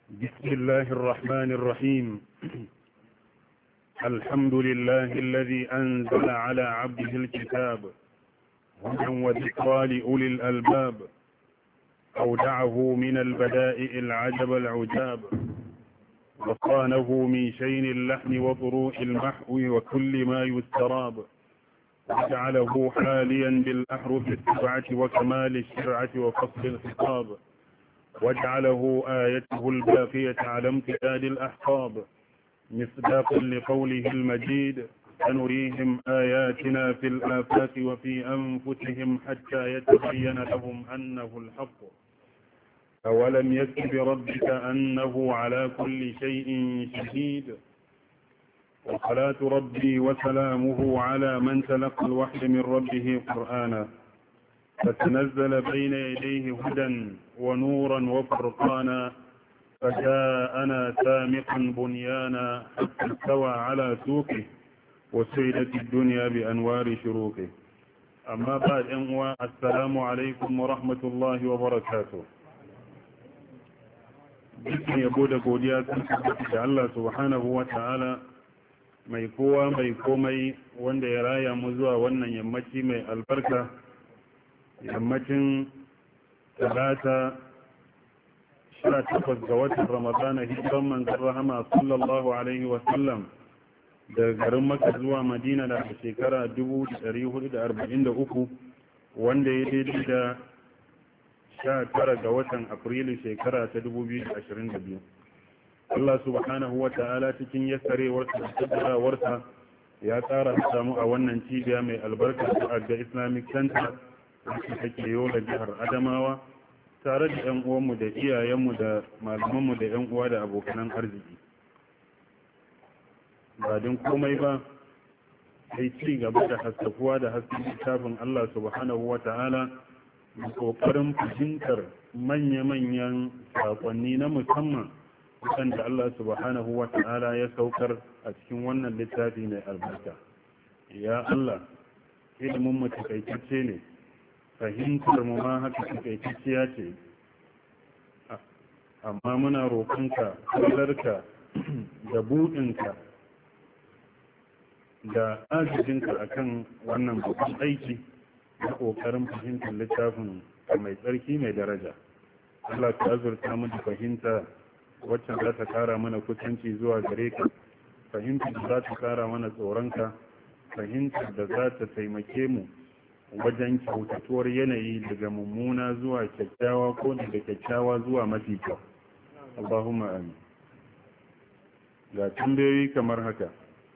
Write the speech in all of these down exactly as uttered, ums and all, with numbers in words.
بسم الله الرحمن الرحيم. الحمد لله الذي أنزل على عبده الكتاب هدى وذكرى لأولي الألباب، أودعه من البدائع العجب العجاب، وصانه من شين اللحن وضروء المحو وكل ما يستراب، وجعله حاليا بالأحرف السبعة وكمال الشرعة وفصل الخطاب، وجعله آيته الباقية على امتداد الأحقاب، مصداقا لقوله المجيد: سنريهم آياتنا في الآفاق وفي أنفسهم حتى يتبين لهم أنه الحق. أولم يكف بربك أنه على كل شيء شهيد. وصلاة ربي وسلامه على من تلقى الوحي من ربه قرآنا، فتنزل بين يديه هدى ونورا وفرقانا، فجاءنا سامقا بنيانا حتى استوى على سوقه وسيدت الدنيا بأنوار شروقه. أما بعد، أنواع السلام عليكم ورحمة الله وبركاته. dukkan yabo da godiya sun tabbata da Allah subhanahu wa ta'ala mai kowa mai komai, wanda ya raya mu zuwa wannan yammaci mai albarka, yammacin talata sha takwas ga watan ramadana, hijiran manzon rahama sallallahu alaihi wasallam daga garin Makka zuwa Madina da shekara dubu da ɗari hudu da arba'in da uku, wanda ya daidai da sha tara ga watan Afrilu shekara ta dubu biyu da ashirin da biyu. Allah subhanahu wa ta'ala cikin yassarewarsa da tattarawarsa ya tsara samu a wannan cibiya mai albarka ta ga Islamic Center wacce take yola jihar Adamawa, tare da yan uwanmu da iyayenmu da malamanmu da yan uwa da abokanan arziki. Ba din komai ba sai ci gaba da haskakuwa da hasken littafin Allah subhanahu wa ta'ala, da kokarin fahimtar manya-manyan sakonni na musamman waɗanda Allah subhanahu wa ta'ala ya saukar a cikin wannan littafi mai albarka. Ya Allah, ilimin mu takaitacce ne, fahimtar mu ma haka takaitacciya ce, amma muna roƙonka kallarka da buɗinka da ajijinka akan wannan babban aiki na ƙoƙarin fahimtar littafin mai tsarki mai daraja. Allah ta azurta mu da fahimta wacce za ta kara mana kusanci zuwa gare ka, fahimtar da za ta kara mana tsoronka, fahimtar da za ta taimake mu wajen kyautatuwar yanayi daga mummuna zuwa kyakkyawa ko daga kyakkyawa zuwa mafi kyau. Allahumma amin. Ga tambayoyi kamar haka.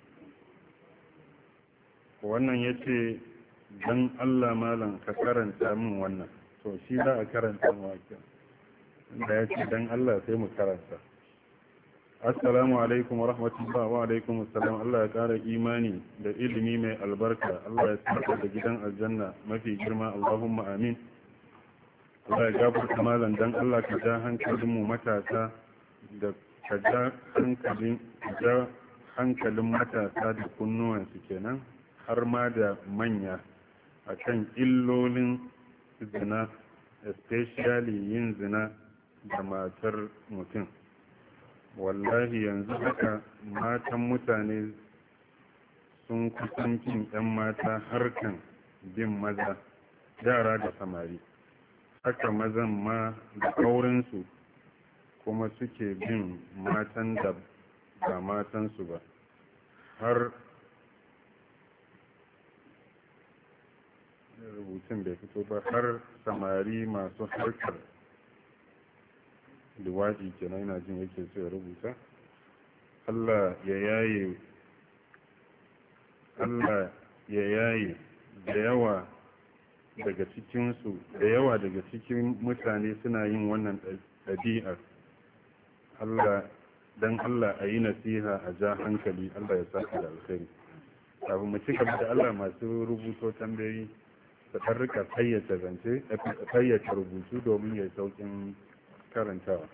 Wannan ya ce, don Allah malam ka karanta min wannan. To shi za a karanta mawaka. Da ya ce don Allah sai mu karanta. Assalamu alaikum wa rahmatullahi wa alaikum assalam. Allah ya kara imani da ilimi mai albarka. Allah ya saka da gidan aljanna mafi girma. Allahumma amin. Allah ya gafarta malam, don Allah ka ja hankalin mu matasa da ka ja hankalin ja hankalin matasa da kunnuwansu kenan, har ma da manya, akan illolin zina, especially yin zina da matar mutum. Wallahi yanzu haka matan mutane sun kusancin 'yan mata harkan bin maza, yara da samari, haka mazan ma da kaurinsu kuma suke bin matan da ba matansu ba, har rubutun bai fito ba, har samari masu harkar luwaɗi kenan yana jin yake so ya rubuta. Allah ya yaye Allah ya yaye da yawa daga cikinsu da yawa daga cikin mutane suna yin wannan ɗabi'ar. Allah dan Allah a yi nasiha, a ja hankali. Allah ya saka da alkhairi. Kafin mu ci gaba da Allah, masu rubuto tambayoyi da tarrika fayyace zance, fayyace rubutu domin ya saukin karantawa.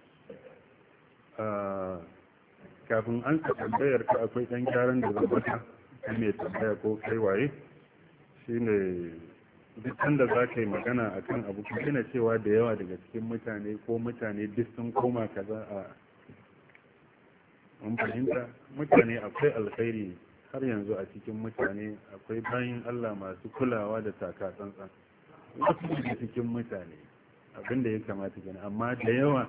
Kafin an ka tambayar ka, akwai ɗan gyaran da zan baka kan mai tambaya ko kai waye, shine duk sanda za ka yi magana a kan abu ka gina cewa da yawa daga cikin mutane ko mutane duk sun koma kaza a mun fahimta mutane akwai alkhairi har yanzu a cikin mutane akwai bayin Allah masu kulawa da taka tsantsan wasu da cikin mutane abinda ya kamata gani amma da yawa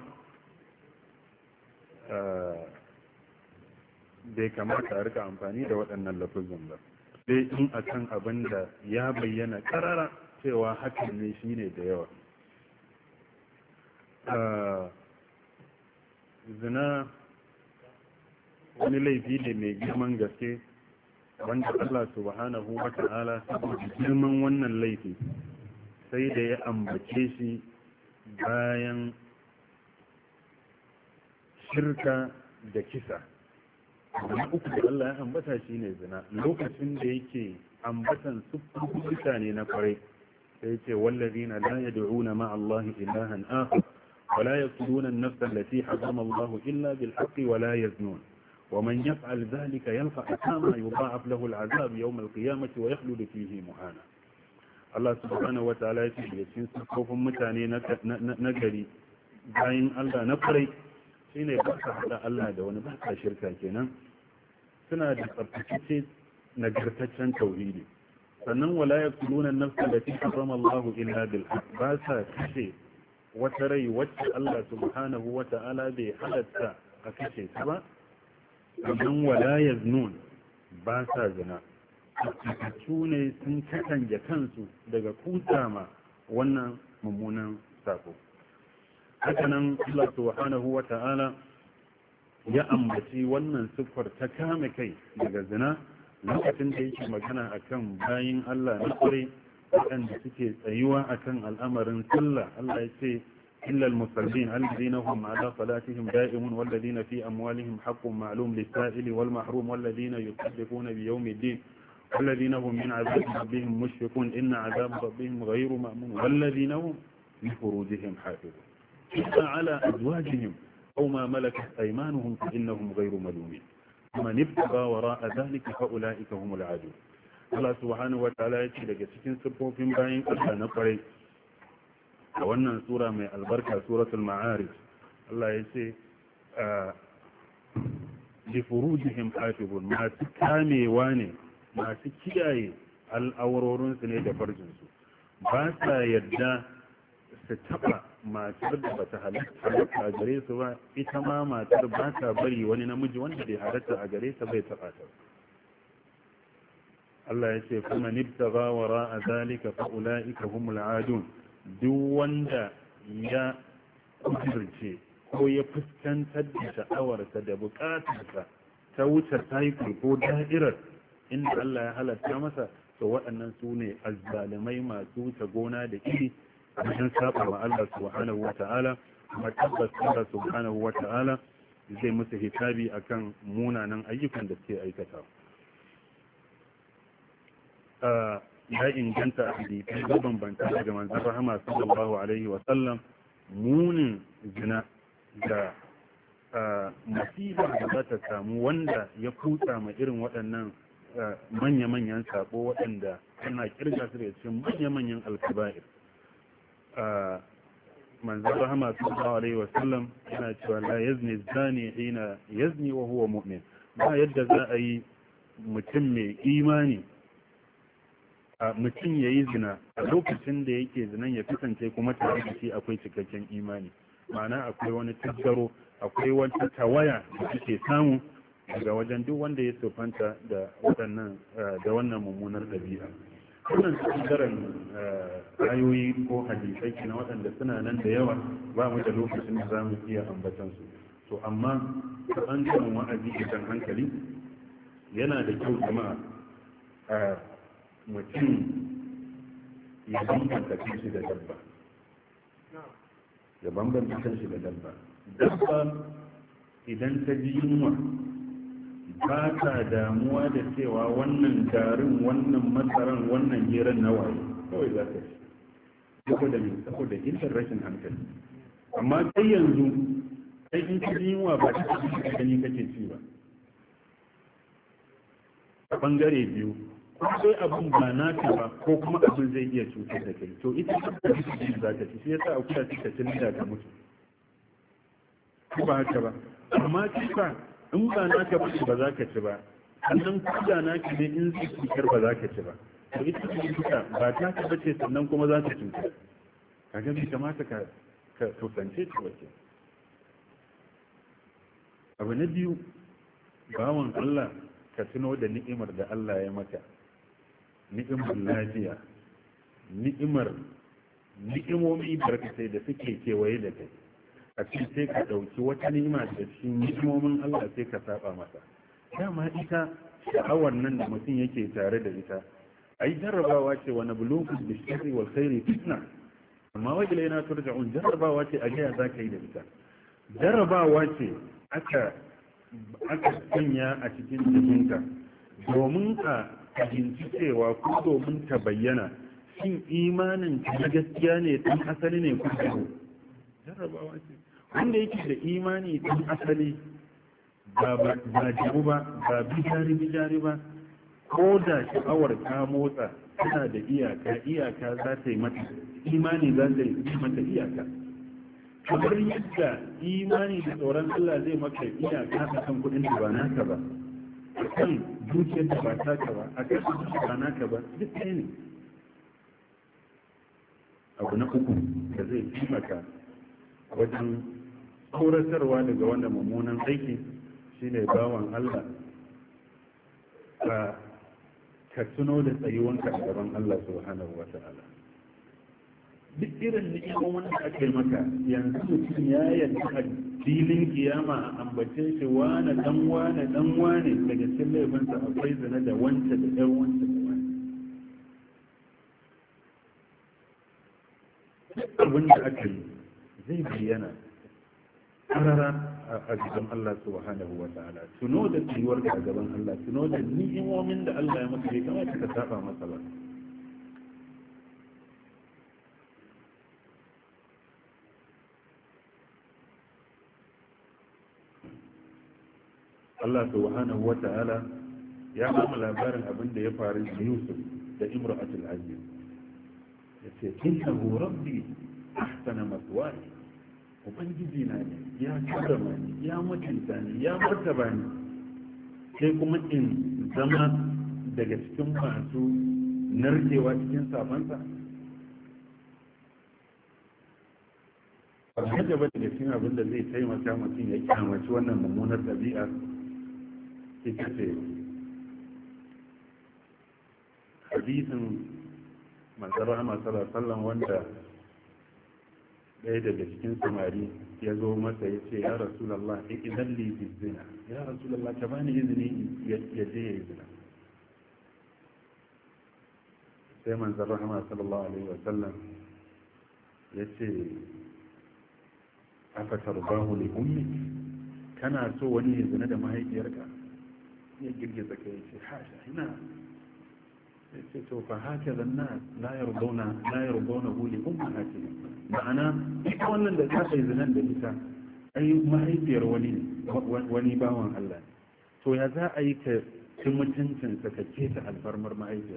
bai kamata a rika amfani da waɗannan lafuzin ba sai in akan abin da ya bayyana karara cewa hakan ne shine da yawa zina wani laifi ne mai girman gaske wanda Allah subhanahu wa ta'ala saboda girman wannan laifi sai da ya ambace shi bayan shirka da kisa na uku da Allah ya ambata shi ne zina lokacin da yake ambatan sufufin mutane na kwarai sai ce wallazina la yad'una ma'a Allah ilahan akhar wa la yaqtuluna an-nafsa allati harrama Allah illa bil haqqi wa la yaznun wa man yaf'al dhalika yalqa athama yudha'af lahu al-'adhab yawm al-qiyamati wa yakhlud fihi muhana Allah subhanahu wa ta'ala ya ce cikin sufufin mutane na gari bayan Allah na kwarai shine ba ka haɗa Allah da wani ba ka shirka kenan suna da tsabtace nagartaccen tauhidi sannan wala yaquluna an-nafsa allati harrama Allahu illa bil haqq ba sa kashe wata rai wacce Allah subhanahu wa ta'ala bai halatta a kashe ta ba sannan wala yaznun ba sa zina su ne sun katange kansu daga kutama wannan mummunan sako hakanan Allah subhanahu wa ta'ala ya ambaci wannan siffar ta kame kai daga zina lokacin da yake magana akan bayin Allah na kure waɗanda suke tsayuwa akan al'amarin sallah Allah ya ce illa al-musallin alladhina hum ala salatihim da'imun walladhina fi amwalihim haqqun ma'lum lis-sa'ili wal mahrum walladhina yusaddiquna bi yawmiddin والذين هم من عذاب ربهم مشفقون إن عذاب ربهم غير مأمون والذين هم لفروجهم حافظون إلا على أزواجهم أو ما ملكت أيمانهم فإنهم غير ملومين ومن ابتغى وراء ذلك فأولئك هم العادون الله سبحانه وتعالى يقول لك cikin siffofin bayan Allah na kwarai a wannan sura mai albarka suratul ma'arij Allah ya ce li furujihim hafizun masu kamewa ne masu kiyaye al'aurorinsu ne da farjinsu ba sa yadda su taba matar da bata halatta a gare su ba ita ma matar ba ta bari wani namiji wanda bai halatta a gare ta bai taba ta Allah ya ce kuma nibtaga wara a zalika fa ulaika humul adun duk wanda ya kudirce ko ya fuskantar da sha'awarsa da bukatarsa ta wuce cycle ko da'irar inda Allah ya halatta masa to waɗannan su ne azzalimai masu wuce gona da iri wajen saba wa Allah subhanahu wa ta'ala kuma tabbas Allah subhanahu wa ta'ala zai musu hisabi akan munanan ayyukan da suke aikata ya inganta a hadisi ga bambanta daga manzon rahama sallallahu alaihi wa sallam munin zina da masifa da za ta samu wanda ya kutsa ma irin waɗannan manya-manyan sabo waɗanda ana kirga su da cikin manya-manyan alkaba'ir manzan rahama sallallahu alaihi wasallam yana cewa la yazni zani hina yazni wa huwa mu'min ba yadda za a yi mutum mai imani a mutum ya yi zina a lokacin da yake zinan ya kasance kuma tare da shi akwai cikakken imani ma'ana akwai wani tattaro akwai wata tawaya da suke samu daga wajen duk wanda ya tsofanta da waɗannan da wannan mummunar ɗabi'a wannan ɓangaren ayoyi ko hadisai na waɗanda suna nan da yawa ba mu da lokacin da za mu iya ambatan su to amma ta ɓangaren wa'azi da hankali yana da kyau jama'a a mutum ya bambanta kanshi da dabba ya bambanta kanshi da dabba dabba idan ta ji yunwa ba ta damuwa da cewa wannan garin wannan matsaran wannan geran na waye kawai za ta ci saboda mai saboda illar rashin hankali amma kai yanzu kai in ka ji yunwa ba ta ci gani kake ci ba a bangare biyu ko sai abin ba naka ba ko kuma abin zai iya cutar da kai to ita ce ta ji za ta ci shi yasa akuya ta ci da ta mutu ko ba haka ba amma kisa in ba naka ba ba za ka ci ba sannan kuda naka ne in zai cutar ba za ka ci ba to ita ce kuka ba ta ka bace sannan kuma za ta cutar kaga bai kamata ka ka kusance ta wace abu na biyu bawan Allah ka tuno da ni'imar da Allah ya maka ni'imar lafiya ni'imar ni'imomi barkatai da suke kewaye da kai a cikin sai ka ɗauki wata ni'ima da cikin ni'imomin Allah sai ka saba masa dama ita sha'awar nan da mutum yake tare da ita ai jarrabawa ce wa nabluukum bish-sharri wal khairi fitna amma wa ilayna turja'un jarrabawa ce a gaya za ka yi da ita jarrabawa ce aka aka sanya a cikin jikinka domin ka fahimci cewa ko domin ta bayyana shin imanin na gaskiya ne tun asali ne ko jarrabawa ce wanda yake da imani tun asali ba ba jibu ba ba bijari bijari ba ko da sha'awar ta motsa tana da iyaka iyaka za ta yi mata imani za ta yi mata iyaka kamar yadda imani da tsoron Allah zai maka iyaka a kan kudin da ba naka ba a kan dukiyar da ba taka ba a kan kudin da ba naka ba duk ɗaya ne abu na uku da zai taimaka wajen tsoratarwa daga wanda mummunan aiki shine bawan Allah ka ka tuno da tsayuwanka a gaban Allah subhanahu wa ta'ala duk irin ni'imomin da aka yi maka yanzu mutum ya yarda a filin kiyama a ambace shi wane dan wane dan wane daga cikin laifinsa akwai zina da wance da ɗan wance da wance duk abin da aka yi zai bayyana karara a gaban Allah subhanahu wa ta'ala tuno da tsayuwar ka a gaban Allah tuno da ni'imomin da Allah ya maka bai kamata ka saba masa ba Allah subhanahu wa ta'ala ya ba mu labarin abin da ya faru da Yusuf da Imra'atul Aziz yace innahu rabbi ahsana maswaya ubangiji na ne ya karama ni ya mutunta ni ya martaba ni sai kuma in zama daga cikin masu narkewa cikin sabansa ba haka ba daga cikin abin da zai taimaka mutum ya kyamaci wannan mummunar ɗabi'a ita ce hadisin manzon rahama sallallahu alaihi wasallam wanda ɗaya daga cikin samari ya zo masa ya ce ya rasulallah idan li fi zina ya rasulallah ta bani izini ya je ya yi zina sai manzon rahama sallallahu alaihi wasallam ya ce aka tarbahu li ummi kana so wani ya zina da mahaifiyarka ya girgiza kai ce hasha ina sai ce to fa haka zanna la yarduna la yarduna hu li ummahatihim ma'ana ita wannan da ta yi zinan da ita ai mahaifiyar wani wani bawan Allah to ya za a yi ka ci mutuncin ka kace ta alfarmar mahaifiyar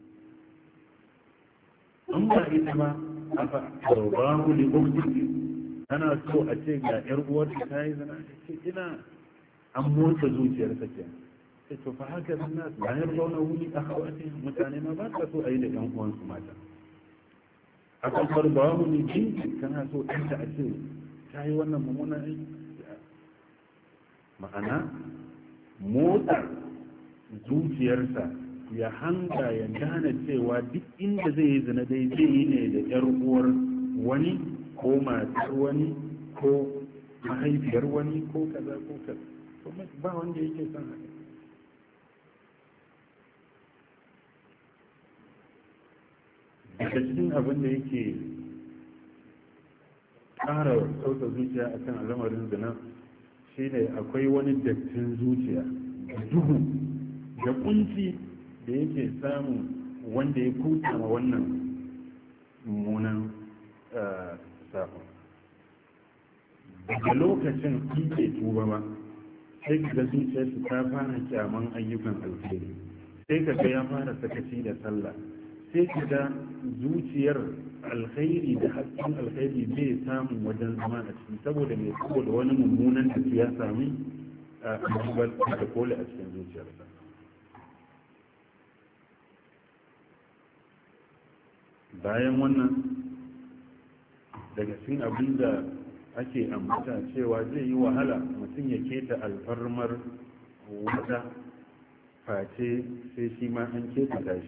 an ba ita ba afa tarbahu li ukhti ana so a ce ga yar uwarta ta yi zina ce ina an motsa zuciyar ta ke sai to fa haka zanna la yarduna hu li akhawatihim mutane ma ba ta so a yi da yan uwansu mata a kafar ba mu ne jinki kana so ɗanta a ce ta yi wannan mummunan aiki ma'ana motsa zuciyarsa ya hanga ya gane cewa duk inda zai yi zina dai zai yi ne da yar uwar wani ko matar wani ko mahaifiyar wani ko kaza ko kaza ba wanda yake son haka daga cikin abin da yake ƙara sauta zuciya a kan al'amarin zina shi ne akwai wani dattin zuciya da duhu da kunci da yake samun wanda ya kuta ma wannan mummunan safon daga lokacin ike tuba ba sai ka zuciyarsu ta fara kyaman ayyukan alheri sai ka ga ya fara sakaci da sallah, sai ka ga zuciyar alkhairi da hasken alkhairi bai samun wajen zama a ciki saboda mai saboda wani mummunan da ya sami a ajiyar da kole a cikin zuciyarsa. Bayan wannan daga cikin abin da ake ambata cewa zai yi wahala mutum ya keta alfarmar wata face sai shi ma an keta tashi.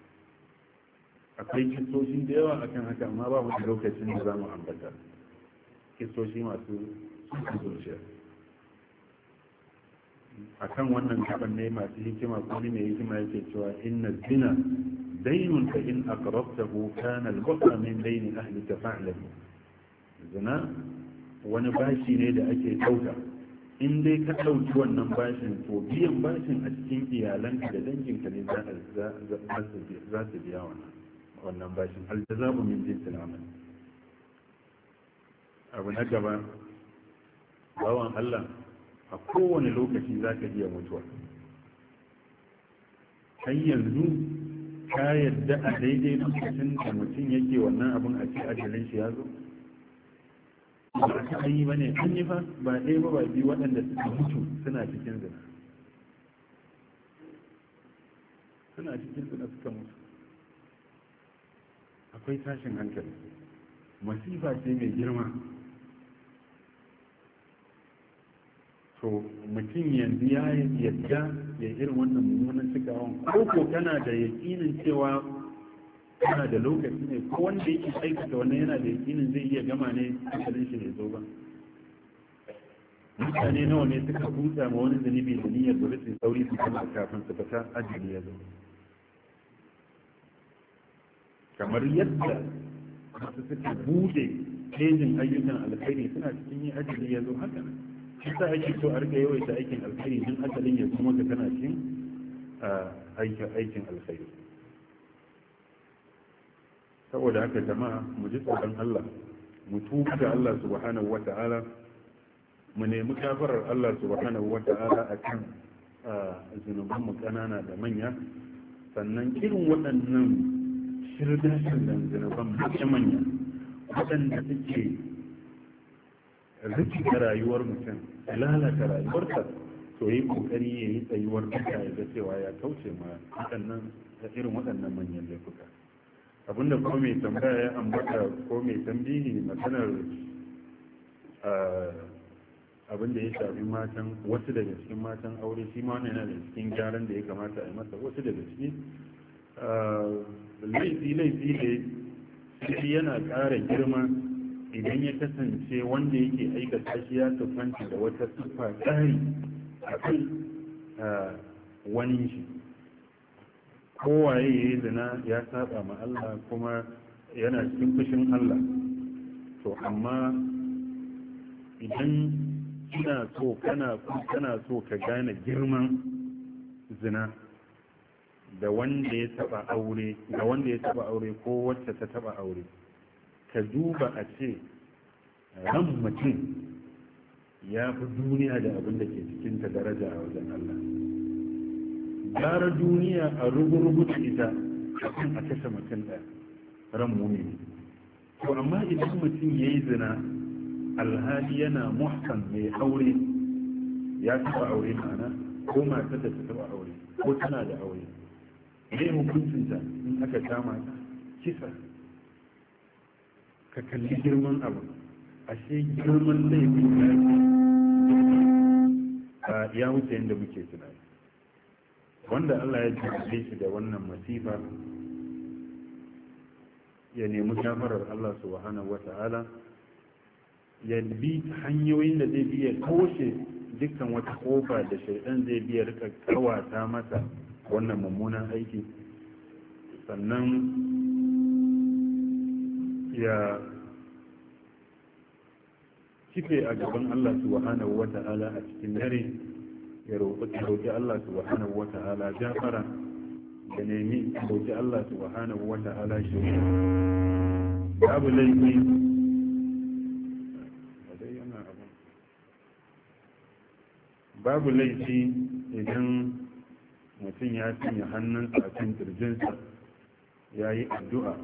Akwai kistoshi da yawa akan haka amma ba wani lokacin da za mu ambata kistoshi masu sukan zuciya. A kan wannan gaban ne masu hikima ko ne mai hikima yake cewa inna zina dainun ka in aqrabtahu kana al-buqa min daini ahlika fa'lam. Zina wani bashi ne da ake dauka, in dai ka dauki wannan bashin to biyan bashin a cikin iyalanka da danginka ne za su biya wannan wannan bashin. Aljazabu min jinsil amal. Abu na gaba, bawan Allah a kowane lokaci za ka iya mutuwa. Har yanzu ka yadda a daidai lokacin da mutum yake wannan abin a ce ajalin shi ya zo? Ba a ta yi ba ne, an yi fa ba ɗaya ba ba biyu waɗanda suka mutu suna cikin zina. Suna cikin zina suka mutu. Akwai tashin hankali. Masifa ce mai girma. To mutum yanzu ya yadda ya irin wannan mummunan cikawan, ko ko kana da yakinin cewa kana da lokaci ne, ko wanda yake aikata wannan yana da yakinin zai iya gama ne hankalin shi ne zo ba. Mutane nawa ne suka kusa ma wani zunubi da niyyar da su sauri su kama kafin su fita ajali ya zo. Kamar yadda wasu suka bude kejin ayyukan alkhairi suna cikin yin ajali ya zo haka. Kisa ake so a rika yawaita aikin alkhairi don asalin ya kuma ka tana cin aikin alkhairi. Saboda haka jama'a mu ji tsoron Allah, mu tuba ga Allah subhanahu wa ta'ala, mu nemi gafarar Allah subhanahu wa ta'ala a kan zunubanmu ƙanana da manya, sannan irin waɗannan shirga-shirgan zunuban manya waɗanda suke rikita rayuwar mutum, lalata rayuwarsa, to yi kokari ya yi tsayuwar duka ya ga cewa ya kauce ma waɗannan da irin waɗannan manyan laifuka. Abinda ko mai tambaya ya ambata ko mai tambihi maganar abinda ya shafi matan wasu daga cikin matan aure, shi ma yana da cikin gyaran da ya kamata a yi masa. Wasu daga ciki laifi laifi ne shi yana ƙara girma idan ya kasance wanda yake aikata shi ya tuffanta da wata tuffa tsari a kai wani shi. Kowaye ya yi zina ya saba ma Allah kuma yana cikin fushin Allah. To amma idan kina so kana kana so ka gane girman zina da wanda ya taba aure da wanda ya taba aure ko wacce ta taba aure, ka duba a ce ran mutum ya fi duniya da abin da ke cikinta daraja a wajen Allah. Gara duniya a rubuta ita kafin a kashe mutum ɗaya ran mumini. To amma idan mutum ya yi zina alhali yana muhsan mai aure, ya taɓa aure ma'ana ko matar da ta taɓa aure ko tana da aure, ne hukuncinta in aka kama ta kisa. Ka kalli girman abu, ashe girman laifin ya ya wuce yadda muke tunani. Wanda Allah ya jirage shi da wannan masifa ya nemi shafarar Allah subhanahu wata'ala, ya bi hanyoyin da zai biya koshe dukkan wata kofa da shaidan zai biya rika kawata masa wannan mummunan aiki, sannan ya kife a gaban Allah subhanahu wa ta'ala a cikin dare, ya roƙi Allah subhanahu wa ta'ala gafara, ya nemi roƙi Allah subhanahu wa ta'ala shi. Babu laifi babu laifi idan mutum ya sanya hannunsa a kan kirjinsa ya yi addu'a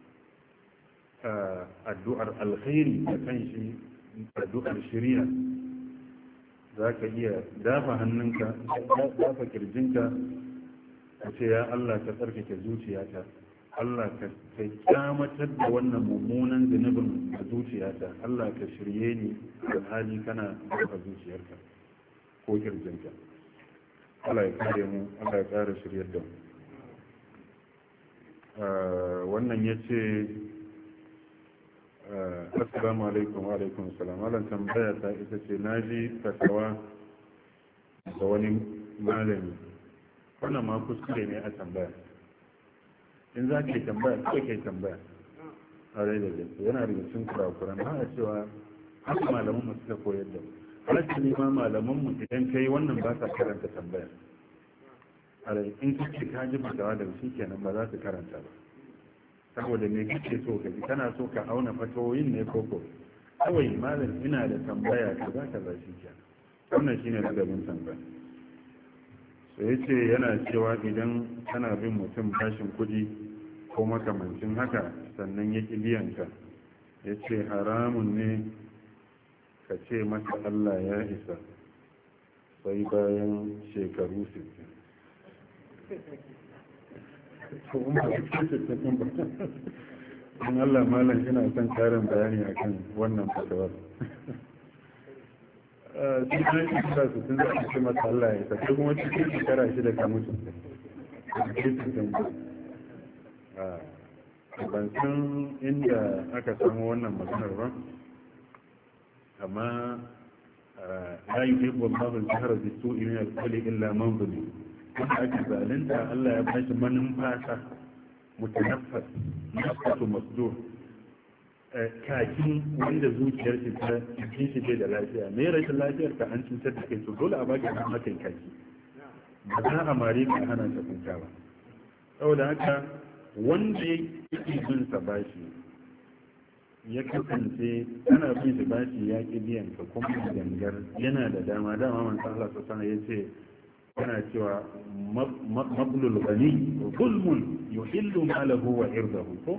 addu'ar alkhairi da kan shi addu'ar shari'a za ka iya dafa hannunka dafa kirjinka ka ce ya Allah ka tsarkake zuciyata Allah ka kyamatar da wannan mummunan zunubin a zuciyata Allah ka shirye ni alhali kana dafa zuciyarka ko kirjinka Allah ya kare mu Allah ya kare shiryar da mu wannan ya ce assalamu alaikum wa alaikum assalam malam tambaya ta ita ce na ji fatawa da wani malami wannan ma kuskure ne a tambaya in za ka yi tambaya ko ka yi tambaya a rai da gaske yana da cikin kurakuran ba a cewa haka malaman mu suka koyar da haka ne ma malaman mu idan kai wannan ba sa karanta tambaya a rai in ka ce ka ji fatawa da shi kenan ba za su karanta ba saboda me kake so ka ji kana so ka auna fatawoyin ne ko ko kawai malam ina da tambaya ka za ka za shi kenan wannan shine ladabin tambaya sai ya ce yana cewa idan kana bin mutum bashin kuɗi ko makamancin haka sannan ya ƙi biyanka ya ce haramun ne ka ce masa Allah ya isa sai bayan shekaru sittin. in Allah malam ina son karin bayani akan wannan fatawar cikin shekara su tun zai ce mata Allah ya tafi kuma cikin shekara shi da kamutu ban san inda aka samu wannan maganar ba amma ya yi ɗaiɓo babin jihar da su irin alkali illa manzuli wanda ake zalunta Allah ya bashi manumfasa mutanaffas nafsatu masdur kakin wanda zuciyar shi ta jikin shi bai da lafiya me rashin lafiyar ka an cutar da kai to dole a baki an maka kaki ba za a mare ka hana ta kuka ba saboda haka wanda yake bin sa bashi ya kasance ana bin shi bashi ya ki biyan ka kuma gangar yana da dama dama man Allah sallallahu alaihi yace yana cewa mablul ghani zulmun yuhillu malahu wa irdahu ko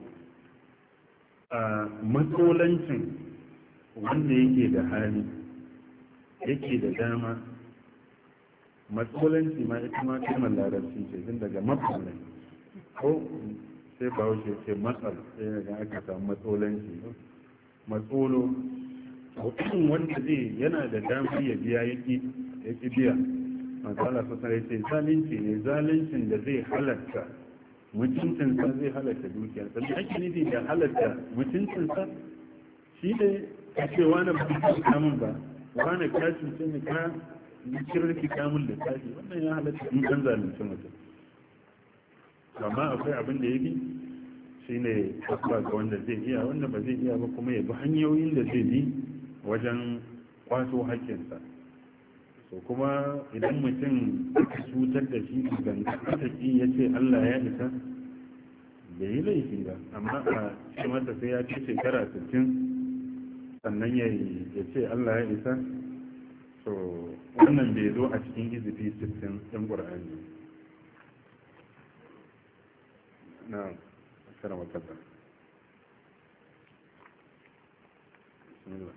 a matsolancin wanda yake da hali yake da dama matsolanci ma ita ma kalmar larabci ce tun daga matsalai ko sai bahaushe ce matsal sai daga aka samu matsolanci matsolo mutum wanda zai yana da dama ya biya yaki biya matsala sosai ya ce zalunci ne zaluncin da zai halatta mutuncinsa zai halatta dukiyarsa da ake nufi da halatta mutuncinsa shi ne ka ce wani ba ka kamun ba wani ka cuce ni ka kirki kamun da tashi wannan ya halatta in kan zalunci mutum amma akwai abin da ya bi shi ne kasuwa ga wanda zai iya wanda ba zai iya ba kuma ya bi hanyoyin da zai bi wajen kwato haƙƙinsa so kuma idan mutum aka cutar da shi ganga ki ya ce Allah ya isa bai yi laifi ba amma a ce masa sai ya ce shekara sittin sannan ya ce Allah ya isa so wannan bai zo a cikin izifi sittin ɗin ƙur'ani na kara makasa bismillah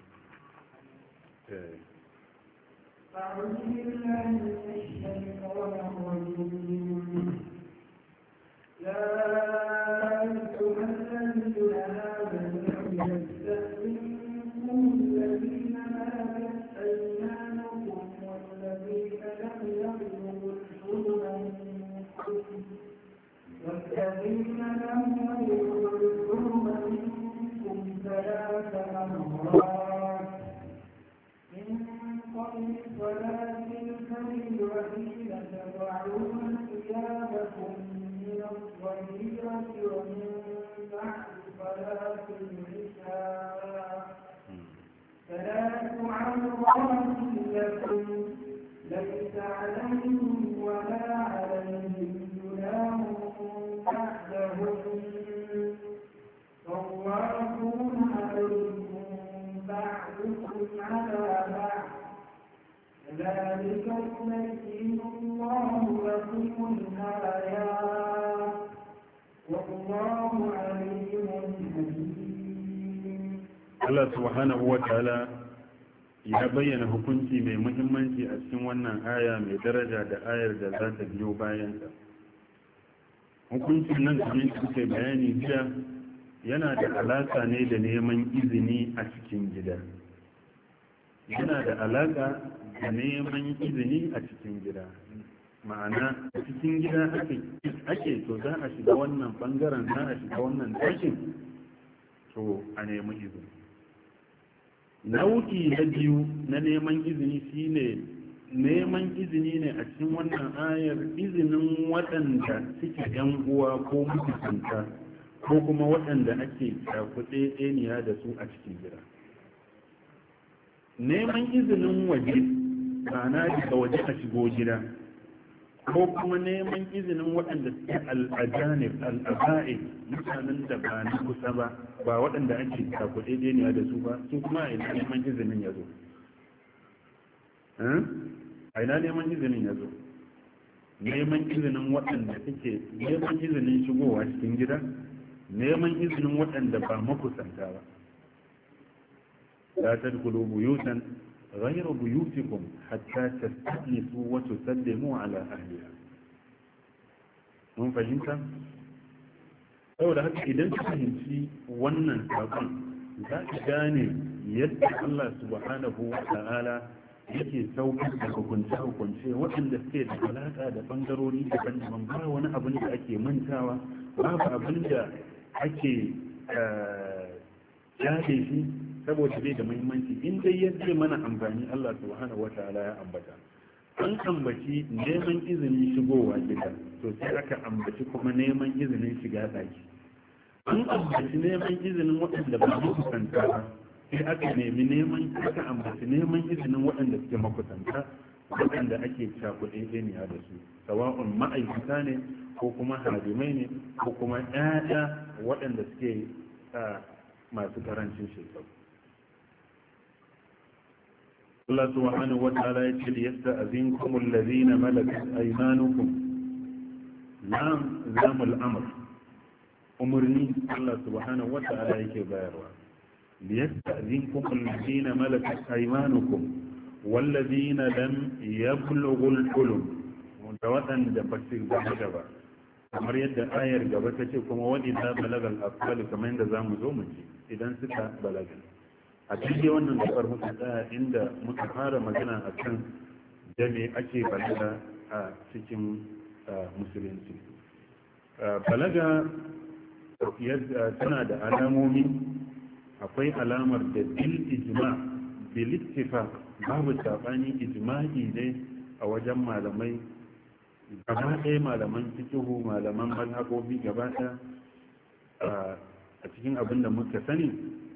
أعوذ بالله من الشيطان الرجيم يا أيها الذين آمنوا يستأذنكم الذين ملكت أيمانكم والذين لم يبلغوا الحلم منكم والذين لم يبلغوا الحلم منكم ثلاث مرات قبل صلاة الفجر وحين تضعون ثيابكم من الظهيرة ومن بعد صلاة العشاء ثلاث عورات لكم ليس عليكم ولا عليهم جناح بعدهن طوافون عليكم بعضكم على بعض كذلك يبين الله لكم الآيات والله عليم حكيم. الله سبحانه وتعالى ya bayyana hukunci mai muhimmanci a cikin wannan aya mai daraja da ayar da za ta biyo bayanta. Hukuncin nan kamar suke bayani jiya yana da alaka ne da neman izini a cikin gida. Yana da alaka da neman izini a cikin gida. Ma'ana a cikin gida ake to za a shiga wannan bangaren, za a shiga wannan ɗakin, to a nemi izini. Nau'i na biyu na neman izini shine neman izini ne a cikin wannan ayar izinin waɗanda suke yan uwa ko mutunta ko kuma waɗanda ake cakuɗe ɗeniya da su a cikin gida. Neman izinin waje ma'ana daga waje a shigo gida ko kuma neman izinin waɗanda suke al'ajanib al'aba'id mutanen da ba na kusa ba ba waɗanda ake cakuɗe ɗeniya da su ba su kuma a ina neman izinin ya zo a ina neman izinin ya zo neman izinin waɗanda suke neman izinin shigowa cikin gida neman izinin waɗanda ba makusanta ba la tadkhulu buyutan غير بيوتكم حتى تستأنسوا وتسلموا على أهلها. mun fahimta? saboda haka idan ka fahimci wannan saƙon za ka gane yadda Allah subhanahu wa ta'ala yake saukar da hukunce-hukunce waɗanda suke da alaƙa da ɓangarori daban-daban ba wani abin da ake mantawa babu abin da ake jade shi saboda bai da muhimmanci in dai yadda mana amfani Allah subhanahu wataala ya ambata an ambaci neman izinin shigowa gida to sai aka ambaci kuma neman izinin shiga daki an ambaci neman izinin waɗanda ba su kusanta ba sai aka nemi neman aka ambaci neman izinin waɗanda suke makusanta waɗanda ake cakuɗe ɗeniya da su sawa'un ma'aikata ne ko kuma hadimai ne ko kuma ƴaƴa waɗanda suke masu ƙarancin shekaru. Allah subhanahu wa ta'ala ya ce yasta'zinkum alladhina malakat aymanukum lam zamul amr umurni Allah subhanahu wa ta'ala yake bayarwa liyasta'zinkum alladhina malakat aymanukum walladhina lam yablughu al-hulum da wadanda ba su balaga ba kamar yadda ayar gaba ta ce kuma wani da balaga al-afdal kamar yadda zamu zo mu ji idan suka balaga a cikin wannan gabar muka tsaya inda muka fara magana a kan jami ake balaga a cikin musulunci balaga tana da alamomi akwai alamar da bil ijma bil ittifaq babu sabani ijma'i ne a wajen malamai gaba ɗaya malaman fiqh malaman mazhabobi gaba ɗaya a cikin abin da muka sani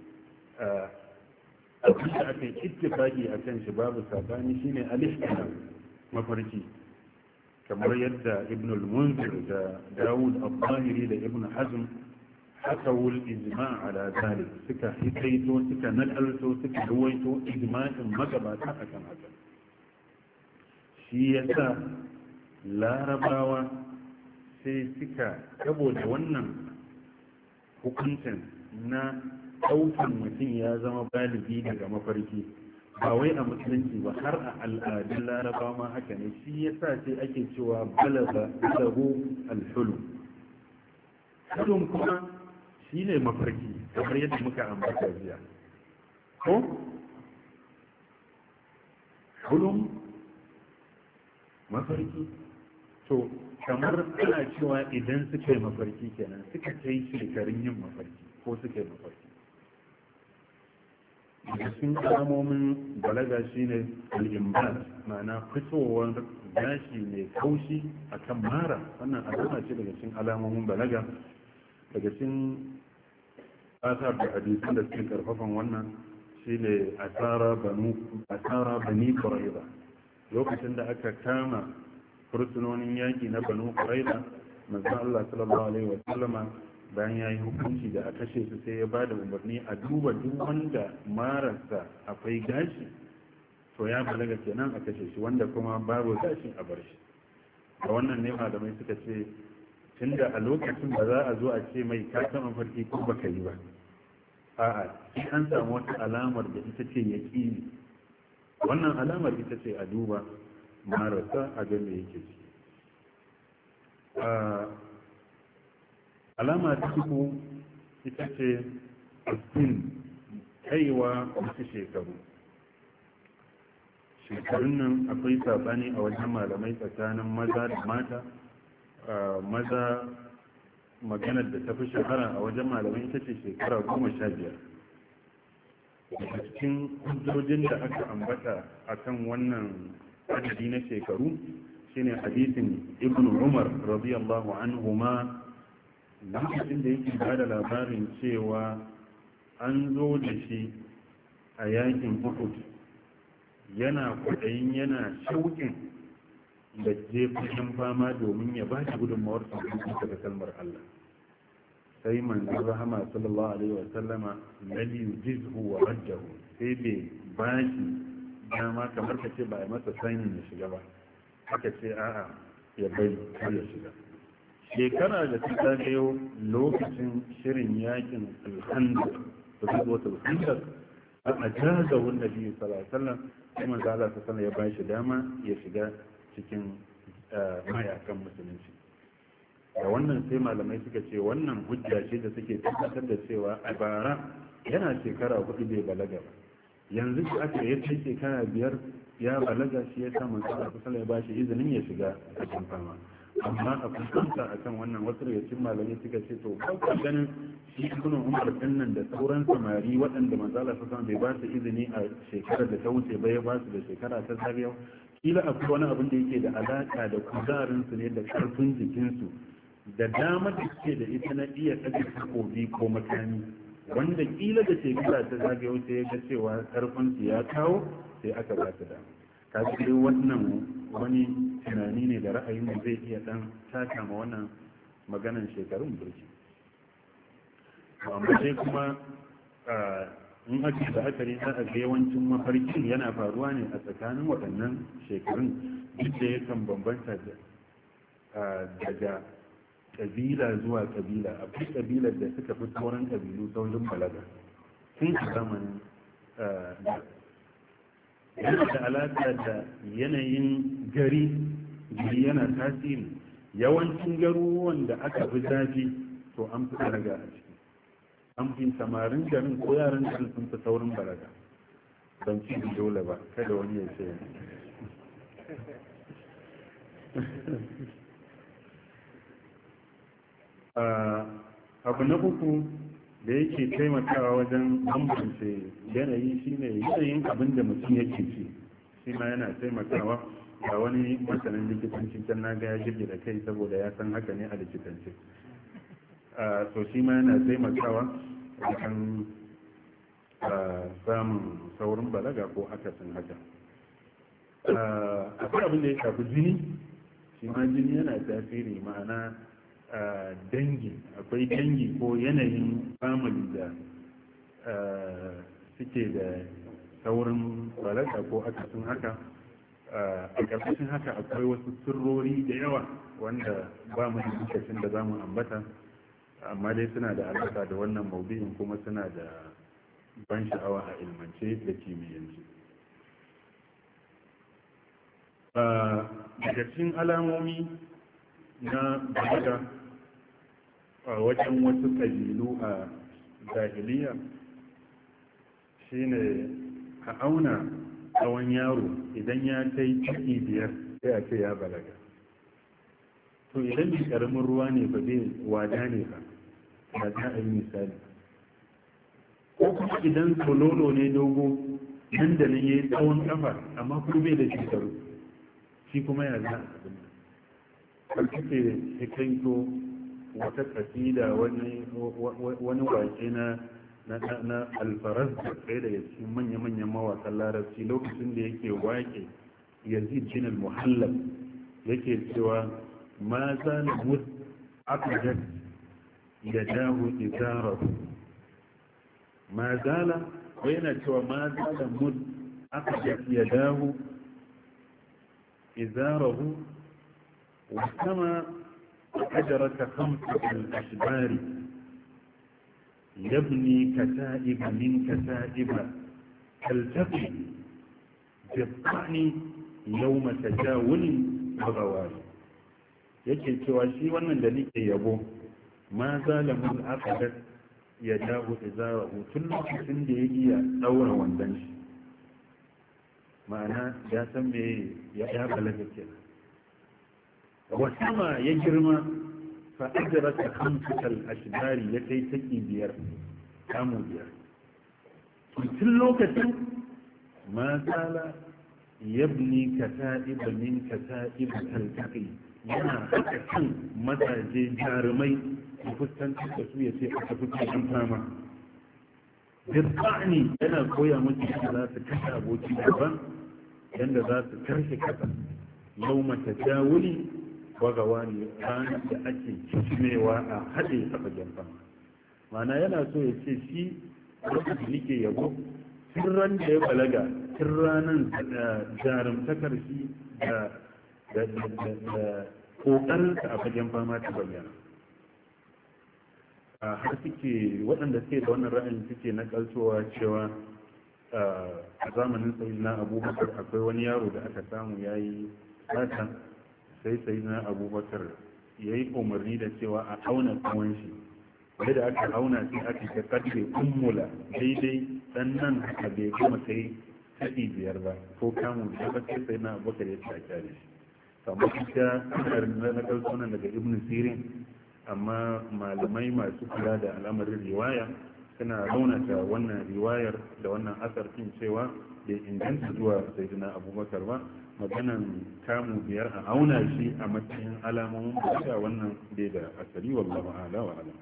abin da aka yi ittifaki a kan shi babu sabani shine al-ihtilam mafarki kamar yadda ibn al-munzir da dawud al-zahiri da ibn hazm hakawul ijma' ala zalik suka hikaito suka nakalto suka ruwaito ijma'in magabata akan haka shi yasa larabawa sai suka saboda wannan hukuncin na ɗaukan mutum ya zama balibi daga mafarki ba wai a musulunci ba har a al'adun laraba ma haka ne shi ya sa sai ake cewa balaga lahu alhulum hulum kuma shi ne mafarki kamar yadda muka ambata jiya ko hulum mafarki to kamar ana cewa idan suka yi mafarki kenan suka kai shekarun yin mafarki ko suka yi mafarki da cikin alamomin balaga shine al'imbar ma'ana fitowar gashi mai kaushi a kan mara wannan alama ce daga cikin alamomin balaga daga cikin asar da hadisun da suke karfafan wannan shine asara banu asara bani quraiza lokacin da aka kama fursunonin yaki na banu quraiza manzo Allah sallallahu alaihi wa sallama bayan ya yi hukunci da a kashe su sai ya ba da umarni a duba duk wanda mararsa akwai gashi to ya balaga kenan a kashe shi, wanda kuma babu zashi a bar shi. da wannan ne malamai suka ce tunda a lokacin ba za a zo a ce mai ka taɓa mafarki ko baka yi ba, a'a sai an samu wata alamar da ita ce yaƙini. wannan alamar ita ce a duba marasa a ga me yake ciki. alama ta uku ita ce astin, kaiwa wasu shekaru. shekarun nan akwai sabani a wajen malamai tsakanin maza da mata. maza maganar da ta fi shahara a wajen malamai ita ce shekara goma sha biyar. daga cikin hujjojin da aka ambata a kan wannan adadi na shekaru shine hadisin ibn umar radiyallahu anhuma, lokacin da yake ba da labarin cewa an zo da shi a yakin uhud yana kwaɗayin yana shauƙin da jefashin fama domin ya ba shi gudunmawar sauƙin daga kalmar Allah. sai manzon rahama sallallahu alaihi wa sallama lam yujizhu wa rajjahu, sai bai ba shi dama kamar ka ce ba a masa sanin ya shiga ba, haka ce a'a ya bai har ya shiga. shekara da ta zagayo lokacin shirin yakin alhandar da zuwa alhandar a ajaza wanda biyu sallallahu sai manzo Allah sallallahu ya bashi dama ya shiga cikin mayakan musulunci. da wannan sai malamai suka ce wannan hujja ce da suke tabbatar da cewa a bara yana shekara hudu bai balaga ba, yanzu shi aka yi ce shekara biyar ya balaga, shi ya sa manzo Allah sallallahu ya bashi izinin ya shiga cikin fama. amma a fuskanta a kan wannan wasu daga cikin malamai suka ce to ba ganin shi ibn umar din nan da sauran samari waɗanda manzala ta bai ba su izini a shekarar da ta wuce ba ya ba su da shekara ta zagayo, kila akwai wani abin da yake da alaka da kuzarin su ne da karfin jikinsu da dama da suke da ita na iya ɗaga takobi ko makami, wanda kila da shekara ta zagayo sai ya ga cewa karfin su ya kawo sai aka ba su dama. kaji dai wannan wani tunani ne da ra'ayin da zai iya dan taka ma wannan maganan shekarun burki. amma sai kuma in ake da akari za a ga yawancin mafarkin yana faruwa ne a tsakanin waɗannan shekarun, duk da yakan bambanta daga kabila zuwa kabila. akwai kabilar da suka fi sauran kabilu saurin balaga tun a zamanin da yana da alaƙa da yanayin gari gari yana tasiri. yawancin garuruwan da aka fi zafi to an fi balaga a ciki, an fi samarin garin ko yaran garin sun fi saurin balaga. ban ci dole ba, kada wani ya ce abu na uku da yake taimakawa wajen bambance yanayi shine yanayin abin da mutum yake ci, shi ma yana taimakawa. ga wani masanin likitanci can na ga ya jirgi da kai saboda ya san haka ne a likitanci. to shi ma yana taimakawa wajen samun saurin balaga ko akasin haka. akwai abin da ya shafi jini, shi ma jini yana tasiri, ma'ana dangi. akwai dangi ko yanayin family da suke da saurin balaga ko akasin haka. a ƙarƙashin haka akwai wasu sirrori da yawa wanda ba mu da lokacin da za mu ambata, amma dai suna da alaƙa da wannan maudu'in kuma suna da ban sha'awa a ilmance da kimiyyance. daga cikin alamomi na balaga a wajen wasu ƙabilu a jahiliya shine a auna tsawon yaro, idan ya kai ciki biyar sai a ce ya balaga. to idan bi karamin ruwa ne ba zai wada ne ba, ba za a yi misali. ko kuma idan sololo ne dogo nan da nan ya yi tsawon kafa amma kuma bai da shekaru, shi kuma ya za a abin nan. har kake hikaito wata kasida wani wake na na alfaraz da ɗaya daga cikin manya-manyan mawakan larabci lokacin da yake wake yazid bin al-muhallab yake cewa ma za na mut aqadat yadahu izarahu ma zala ko yana cewa ma za na mut فأخذت يداه إزاره وكما أجرك خمسة الأشبار يبني كتائب من كتائب تلتقي بالطعن يوم تجاول وغوار yake cewa shi wannan da nake yabo ma zalamun akadat ya dawo izara tun lokacin da ya iya daura wandan shi ma'ana ya san me ya ya balaga kenan wa sama ya girma fa ajrata khamsatal ashbari ya kai taki biyar kamu biyar tun lokacin ma zala yabni kata'ib min kata'ib taltaqi yana haka kan mazaje jarumai su fuskantar da su ya ce a tafi cikin fama bisani yana koya musu yadda za su kashe aboki daban yadda za su karshe kasa yau mata jawuli wagawa ne ranar da ake kishimewa a haɗe a fagen fama mana yana so ya ce shi wanda da nike yabo tun ran da ya balaga tun ranar jarumtakar shi da da ƙoƙarinsa a fagen fama ta bayyana har suke waɗanda suke da wannan ra'ayin suke na kalsowa cewa a zamanin sai na abubakar akwai wani yaro da aka samu ya yi sata sai sai na abubakar ya yi umarni da cewa a auna tsawon shi wai da aka auna shi aka ka kadre kummula daidai dan nan haka bai gama kai kaɗi biyar ba ko kamun da ba sai sai na abubakar ya ci a kyale shi kamar ita na ɗauko nan daga ibn sirin amma malamai masu kula da al'amarin riwaya suna raunata wannan riwayar da wannan asar din cewa bai inganta zuwa sayyidina abubakar ba maganan kamu biyar a auna shi a matsayin alamomin da wannan bai da asali wallahu a'la wa a'lam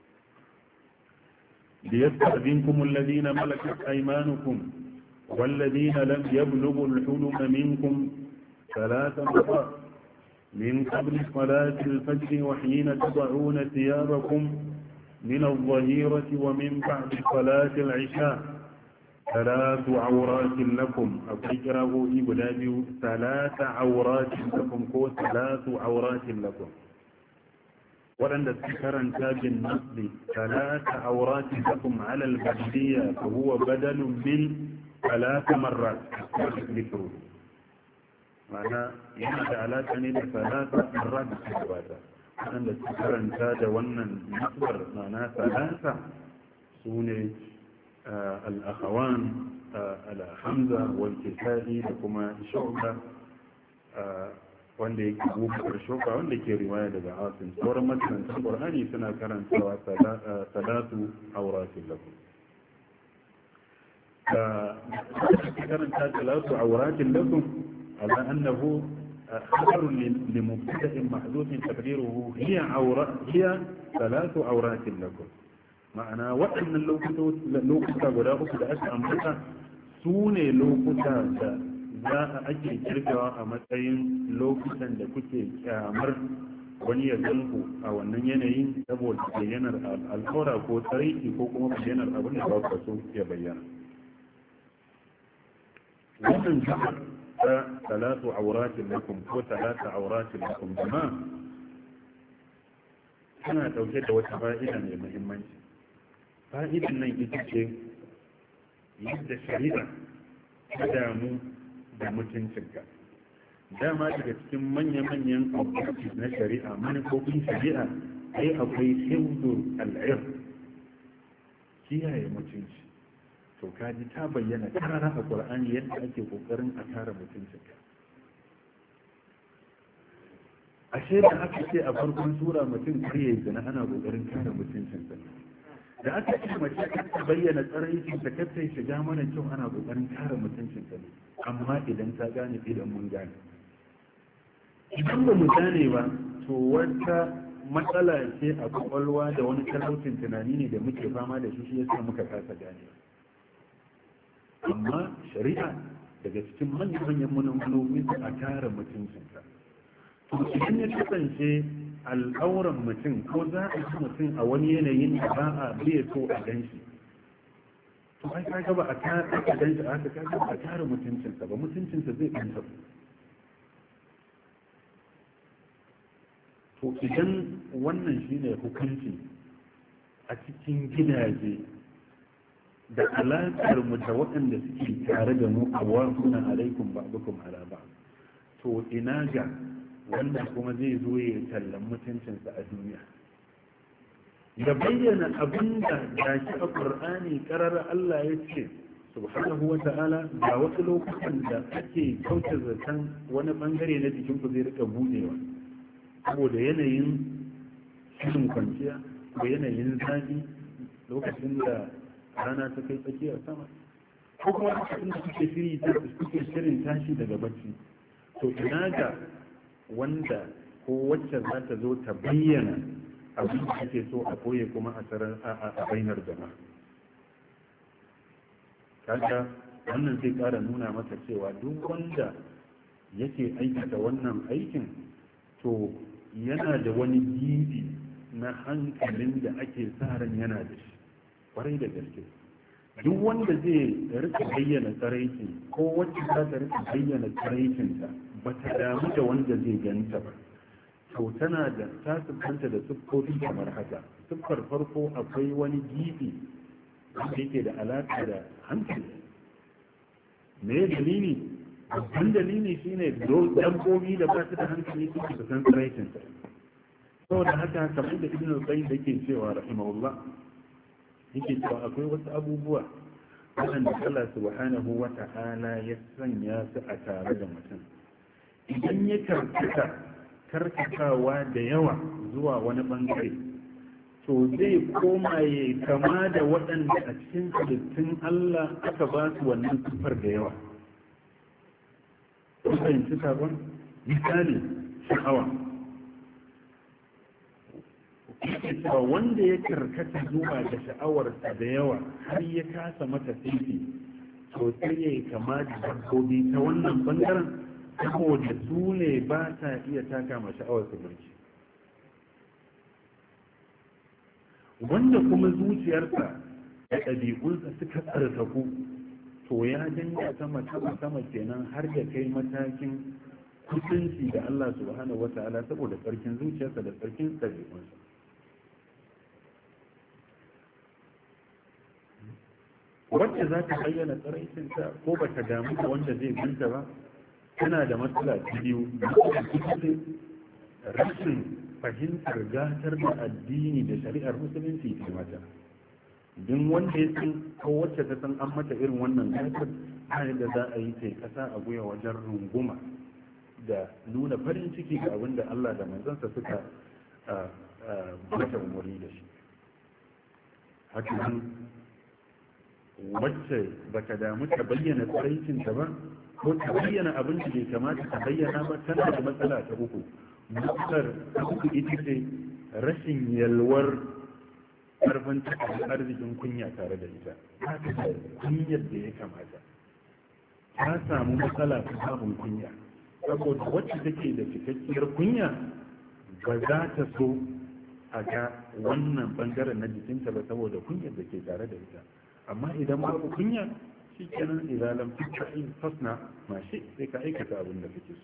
ليستأذنكم الذين ملكت أيمانكم والذين لم يبلغوا الحلم منكم ثلاث مرات من قبل صلاة الفجر وحين تضعون ثيابكم من الظهيرة ومن بعد صلاة العشاء ثلاث عورات لكم أقرأوا إبلاد ثلاث عورات لكم كو ثلاث عورات لكم ولن تذكر انتاج النصب ثلاث عورات لكم على البدلية فهو بدل من ثلاث مرات ذكره ma'ana yana da alaƙa ne da salata marra da su gabata waɗanda su karanta da wannan nasuwar ma'ana salata su ne al'akawan al'hamza wanke sa'i da kuma shu'ba wanda yake bukar shu'ba wanda ke riwaya daga asin sauran matakantar ƙwarani suna karantawa salatu auratin lakum karanta salatu auratin lakum على أنه خبر لمبتدأ محدود تقديره هي عورة هي ثلاث عورات لكم معنى وأن اللوكتا ولا أكد أمريكا سوني لوكتا za a ake kirgawa a matsayin lokutan da kuke kyamar wani ya zanku a wannan yanayin saboda bayyanar al'aura ko tsariki ko kuma bayyanar abin da ba ku so ya bayyana wannan ثلاث عورات لكم ko ثلاث عورات لكم جماعة tana dauke da wata fa'ida mai muhimmanci fa'idan nan ita ce yadda shari'a ta damu da mutuncinka dama daga cikin manya-manyan objectives na shari'a manufofin shari'a ai akwai hifzul al'ir kiyaye mutunci to kaji ta bayyana karara a Qur'ani yadda ake kokarin a kare mutuncinka ashe da aka ce a farkon sura mutum kare zina ana kokarin kare mutuncinsa da aka ce mace ta bayyana tsaraicin ta kacce shiga mana kyau ana kokarin kare mutuncinsa ne amma idan ta gane idan mun gane idan ba mu gane ba to wata matsala ce a kwakwalwa da wani talaucin tunani ne da muke fama da shi shi yasa muka kasa gane amma shari'a daga cikin manyan manufofi a kare mutuncinsa to idan ya kasance al'auran mutum ko za a ci mutum a wani yanayin da ba a biya so a gan shi to to ai kaga ba a ta aka danta aka kaga ba a tare mutuncinsa ba mutuncinsa zai ɗanta to idan wannan shine hukunci a cikin gidaje da alaƙar mu da waɗanda suke tare da mu a wafuna alaikum ba'dukum ala ba to ina ga wanda kuma zai zo ya tallan mutuncinsa a duniya da bayyana abin da gashi a ƙur'ani ƙarar Allah ya ce subhanahu wa ta'ala ga wasu lokutan da ake kauce zaton wani bangare na jikin ku zai rika budewa saboda yanayin shirin kwanciya ko yanayin zafi lokacin da rana ta kai tsakiyar sama ko kuma lokacin da kuke shiri ta kuke shirin tashi daga bacci to ina ga wanda ko wacce za ta zo ta bayyana abin da ake so a koye kuma a tsarar a bainar jama'a kaga wannan zai kara nuna maka cewa duk wanda yake aikata wannan aikin to yana da wani gibi na hankalin da ake sa ran yana da shi kwarai da gaske duk wanda zai rika bayyana tsaraiki ko wacce za ta rika bayyana tsaraikinta ba ta damu da wanda zai ganta ba to tana da ta siffanta da siffofi kamar haka siffar farko akwai wani gibi wanda yake da alaƙa da hankali me dalili babban dalili shine dabbobi da ba su da hankali su su san tsaraikinta saboda haka kamar da ibn al-qayyim yake cewa rahimahullah yake cewa akwai wasu abubuwa waɗanda Allah subhanahu wa ta'ala ya sanya su a tare da mutum idan ya karkata karkatawa da yawa zuwa wani bangare to zai koma ya kama da waɗanda a cikin halittun Allah aka ba su wannan siffar da yawa kun fahimci sabon misali sha'awa yake cewa wanda ya karkata zuwa da sha'awarsa da yawa har ya kasa mata tsinki to sai ya yi kama da dabbobi ta wannan bangaren saboda su ne ba ta iya taka ma sha'awarsa burki wanda kuma zuciyarsa da ɗabi'unsa suka tsarkaku to ya dinga sama sama sama kenan har ya kai matakin kusanci da Allah subhanahu wata'ala saboda tsarkin zuciyarsa da tsarkin ɗabi'unsa wacce za ta bayyana tsaraicinta ko ba ta damu da wanda zai ganta ba tana da matsala ta biyu rashin fahimtar gatar da addini da shari'ar musulunci ke mata din wanda ya san ko wacce ta san an mata irin wannan gatar ba da za a yi ta kasa a guya wajen runguma da nuna farin ciki ga abin da Allah da manzansa suka mata umarni da shi haka wacce ba ta damu ta bayyana tsaraicinta ba ko ta bayyana abin da bai kamata ta bayyana ba tana da matsala ta uku matsalar ta uku ita ce rashin yalwar karfin tattalin arzikin kunya tare da ita ta ta kunyar da ya kamata ta samu matsala ta samun kunya saboda wacce take da cikakkiyar kunya ba za ta so a ga wannan bangaren na jikinta ba saboda kunyar da ke tare da ita amma idan babu kunya shi kenan idan lam tu'in fasna ma shi sai ka aikata abin da kake so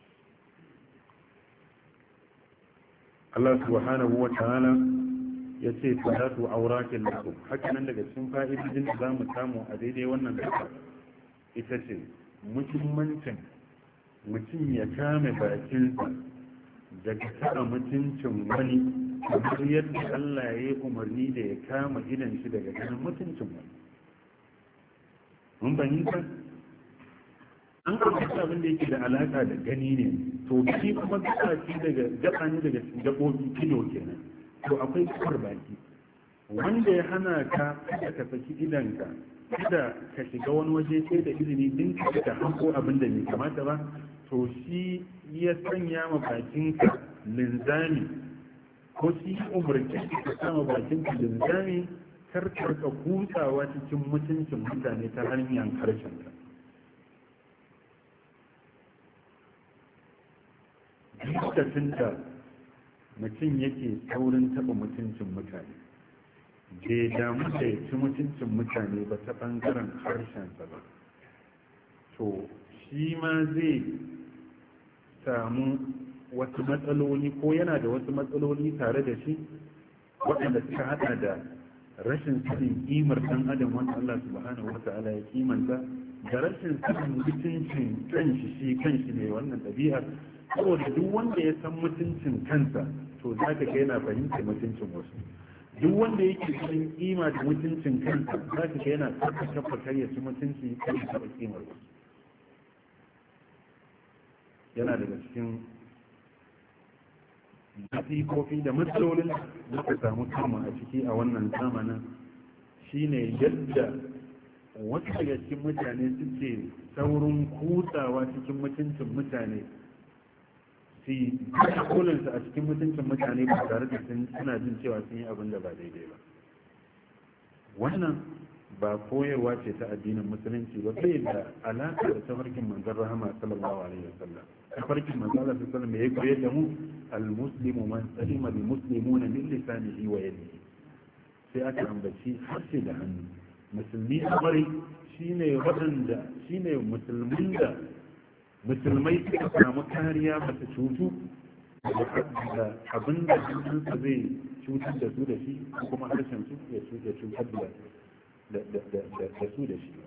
Allah subhanahu wa ta'ala yace salatu auratin lakum haka nan daga cikin fa'idodin da zamu samu a daidai wannan gaba ita ce muhimmancin mutum ya kame bakinsa daga taɓa mutuncin wani kamar yadda Allah ya yi umarni da ya kama idan shi daga ganin mutuncin wani mun fahimta an karfafa abin da yake da alaka da gani ne to shi kuma gaba ce daga gaba ne daga gabobi kilo kenan to akwai kafar baki wanda ya hana ka kada ka saki idanka kada ka shiga wani waje sai da izini din ka da hanko abin da bai kamata ba to shi ya sanya ma bakinka linzami ko shi umarci ka sama bakinka linzami kar ka rika kutsawa cikin mutuncin mutane ta hanyar harshenka lokacin da mutum yake saurin taɓa mutuncin mutane bai damu da ya ci mutuncin mutane ba ta ɓangaren harshensa ba, to shi ma zai samu wasu matsaloli ko yana da wasu matsaloli tare da shi waɗanda suka hada da rashin sanin kimar ɗan adam wanda Allah subhanahu wa ta'ala ya kimanta, da rashin sanin mutuncin kanshi shi kanshi ne wannan ɗabi'ar. Saboda duk wanda ya san mutuncin kansa to za ka ga yana fahimtar mutuncin wasu. Duk wanda yake cikin kima da mutuncin kansa za ka ga yana tabbata kar ya ci mutunci kan ya taɓa kimar wasu. Yana daga cikin kofi da matsalolin da muka samu kama a ciki a wannan zamanin shine yadda wasu daga cikin mutane suke saurin kutsawa cikin mutuncin mutane, su yi kolinsu a cikin mutuncin mutane ba tare da suna jin cewa sun yi abin da ba daidai ba. Wannan ba koyarwa ce ta addinin musulunci ba, sai da alaƙa da tafarkin manzon rahama sallallahu alaihi wasallam. tafarkin manzon Allah sallallahu alaihi wasallam ya koyar da mu al-muslimu man salima bil muslimuna min lisanihi wa yadihi, sai aka ambaci harshe da hannu. Musulmi a bari shine waɗanda shine musulmin da musulmai suka samu kariya ba su cutu da abin da hannunsa zai cutar da su da shi, kuma harshen su ya cutar da su da shi.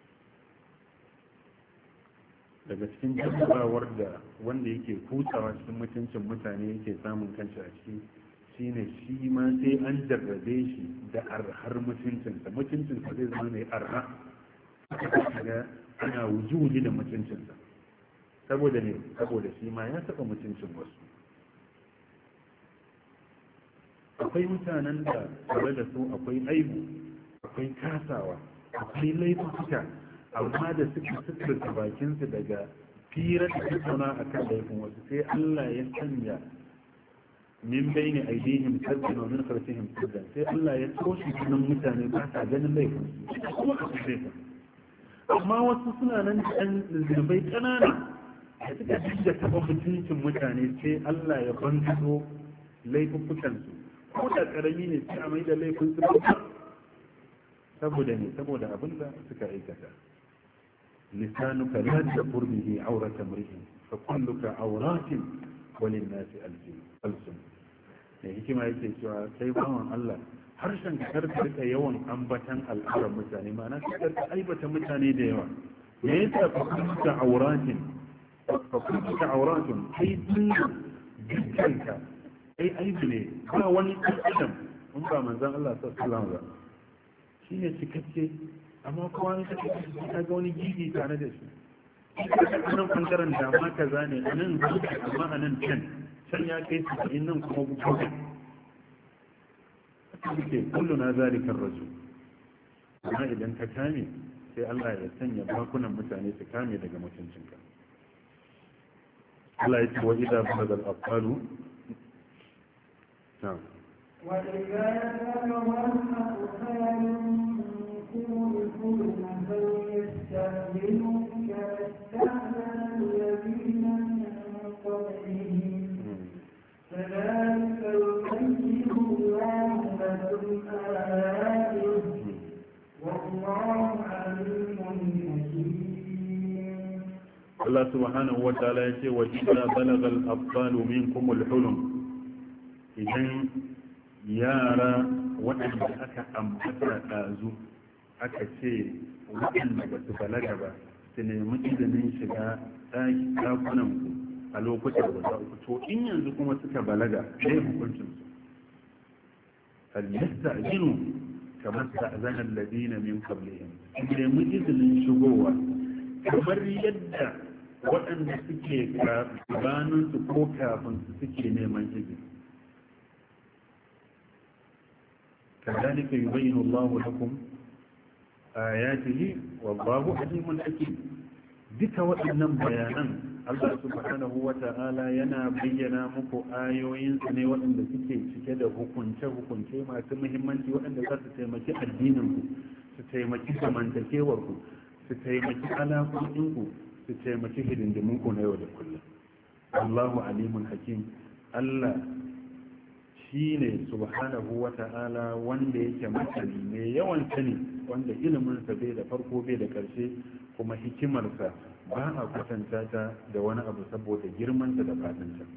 Daga cikin jarrabawar da wanda yake kutsawa cikin mutuncin mutane yake samun kanshi a ciki shine shi ma sai an jarrabe shi da arhar mutuncinsa. Mutuncinsa zai zama mai arha, ga ana wuji da mutuncinsa. Saboda ne saboda shi ma ya taɓa mutuncin wasu. Akwai mutanen da tare da su akwai aibu, akwai kasawa, akwai laifuka, amma da suka suturta bakinsu daga firar da tattauna a kan laifin wasu, sai Allah ya sanya min bayni aidihim saddan wa min khalfihim saddan, sai Allah ya toshe sunan mutane ba sa ganin laifin su kuma a laifin. Amma wasu suna nan da ɗan zunubai ƙanana da suka dinga taɓa mutuncin mutane, sai Allah ya bantuto laifuffukansu, ko da ƙarami ne sai a mai da laifin su saboda ne saboda abin da suka aikata. lisanuka la tafur bihi aurata mri'in fa kulluka auratin wa lin nasi alsun. ne hikima yake cewa sai bawan Allah harshen ka karka rika yawan ambatan al'auran mutane, ma'ana ka karka aibata mutane da yawa. me yasa fa kulluka auratin fa kulluka auratun kai din dukkanka ai aibu ne, ba wani adam in ba manzon Allah sallallahu alaihi wasallam ba shine cikakke, amma kowa ne kake ka ga wani gidi tare da shi. a nan bangaren dama kaza ne, a nan zuwa amma a nan can can ya kai saba'in nan kuma bukuku. suke kullu na zalikar rasu, amma idan ka kame sai Allah ya sanya bakunan mutane su kame daga mutuncinka. Allah ya ce wa idza balagal aqalu na'am وإذا بلغ الأطفال منكم الحلم فليستأذنوا كما استأذن الذين من قبلهم كذلك يبين الله لكم آياته والله عليم حكيم. الله سبحانه وتعالى يقول وإذا بلغ الأطفال منكم الحلم، إذن yara waɗanda aka ambata ɗazu aka ce waɗanda ba su balaga ba su nemi izinin shiga ɗakunan ku a lokutan guda uku, to in yanzu kuma suka balaga ɗaya hukuncinsu al-yasta ajinu kamar ta'azanar ladina min qablihim, su nemi izinin shigowa kamar yadda waɗanda suke gabaninsu ko kafin su suke neman izini. كذلك يبين الله لكم آياته والله عليم حكيم. duka waɗannan bayanan Allah subhanahu wa ta'ala yana bayyana muku ayoyinsa ne waɗanda suke cike da hukunce-hukunce masu muhimmanci waɗanda za su taimaki addininku, su taimaki zamantakewarku, su taimaki alaƙoƙinku, su taimaki hidindiminku na yau da kullum. Allahu alimun hakim. Allah shi ne subhanahu wa ta'ala wanda yake masani mai yawan sani wanda iliminsa bai da farko bai da ƙarshe kuma hikimarsa ba a kwatanta ta da wani abu saboda girmanta da fadinta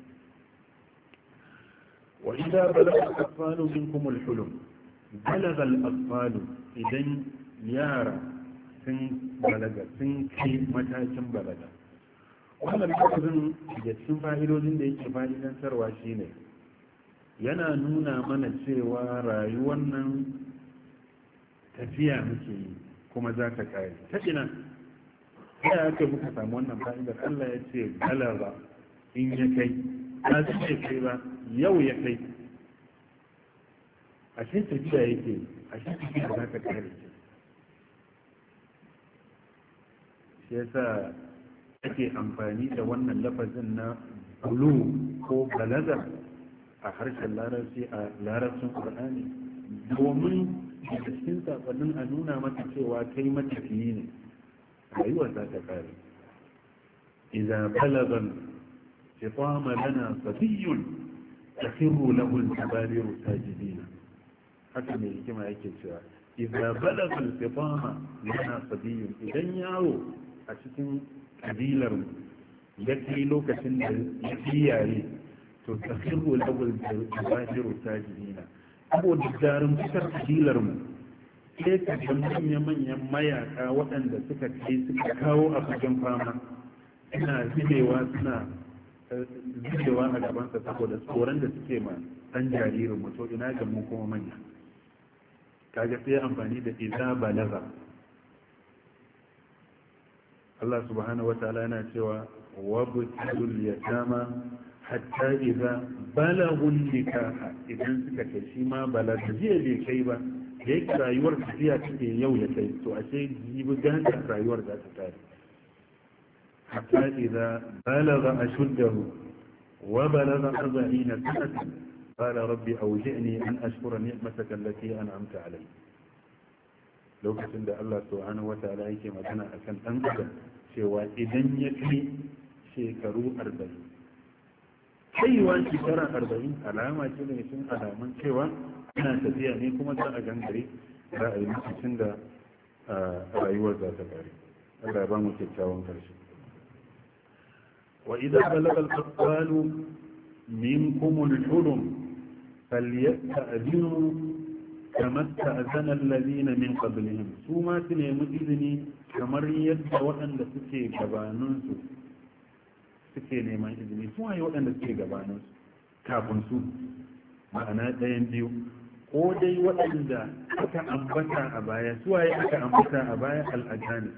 wa idza balagha al-atfalu minkum al-hulum balagha al-atfalu idan yara sun balaga sun kai matakin balaga wannan lafazin da cikin fa'idodin da yake fa'idantarwa shine yana nuna mana cewa rayuwar nan tafiya muke yi kuma za ta kare ta ina ya aka muka samu wannan fa'idar Allah ya ce galaba in ya kai ta ce kai ba yau ya kai a shi tafiya yake a shi tafiya za ta kare ce shi yasa ake amfani da wannan lafazin na bulu ko balaga a harshen larabci a larabcin ƙur'ani domin da cikin saƙonin a nuna mata cewa kai matafiyi ne rayuwar za ta kare idan balagan fitama lana sabiyun takirru lahu al-kabariru sajidina haka mai hikima yake cewa idan balagan fitama lana sabiyun idan yaro a cikin kabilar ya kai lokacin da ya kiyaye to takirru lahu al-kabariru sajidina saboda jarin fitar kabilar mu sai ka ga manya-manyan mayaka waɗanda suka kai suka kawo a fagen fama suna zubewa suna zubewa a gabansa saboda tsoron da suke ma ɗan jaririn mutu ina ga mu kuma manya kaga sai amfani da iza balaga Allah subhanahu wataala yana cewa wabtul yatama hatta idza balagun nikaha idan suka kai shi ma balaga jiya bai kai ba da yake rayuwar tafiya take yau ya kai to ashe jibi ganta rayuwar za ta tare hatta idza balagha ashuddahu wa balagha arba'ina sanatan qala rabbi awzi'ni an ashkura ni'mataka allati an'amta alayya lokacin da Allah subhanahu wataala yake magana akan dan adam cewa idan ya kai shekaru arba'in kaiwa shekara arba'in alama ce daga cikin alamun cewa ana tafiya ne kuma za a gangare za a yi lokacin da rayuwar za ta kare Allah ya ba mu kyakkyawan karshe wa idan balagal aqwalu minkum al-hulum falyasta'dinu kama ta'zana alladhina min qablihim su ma su nemi izini kamar yadda waɗanda suke gabaninsu suke neman izini su waye waɗanda suke gabanin kafin su ma'ana ɗayan biyu ko dai waɗanda aka ambata a baya su waye aka ambata a baya al'ajani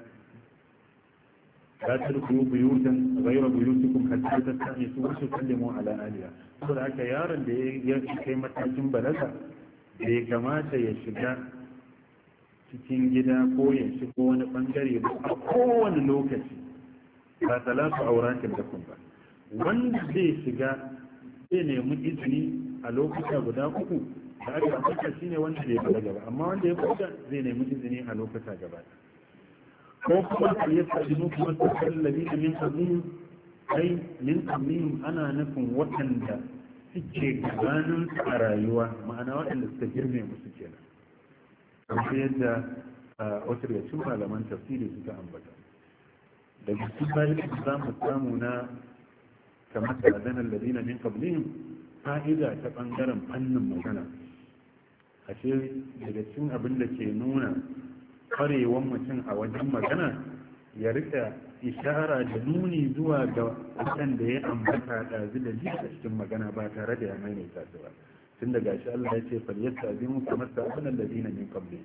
la tadkhulu buyutan ghayra buyutikum hatta tastanisu wa tusallimu ala ahliha saboda haka yaron da ya kai matakin balaga bai kamata ya shiga cikin gida ko ya shigo wani bangare ba a kowane lokaci ba talatu auratin da kun ba wanda zai shiga zai nemi izini a lokuta guda uku da aka ambata shine wanda bai balaga ba amma wanda ya balaga zai nemi izini a lokuta gaba ko kuma ya tsajinu kuma ta kallabi da min qablihim ai min qablihim ana nufin waɗanda suke gabanin a rayuwa ma'ana waɗanda suka girme musu kenan kamar yadda wasu daga cikin malaman tafsiri suka ambata daga cikin fa'ida da za mu samu na kamar da adanar ladina min qablihim fa'ida ta bangaren fannin magana ashe daga cikin abin da ke nuna kwarewan mutum a wajen magana ya rika ishara da nuni zuwa ga waɗanda ya ambata ɗazu da ji a cikin magana ba tare da ya maimaita su ba tun da gashi Allah ya ce falyasta azimu kamar da adanar ladina min qablihim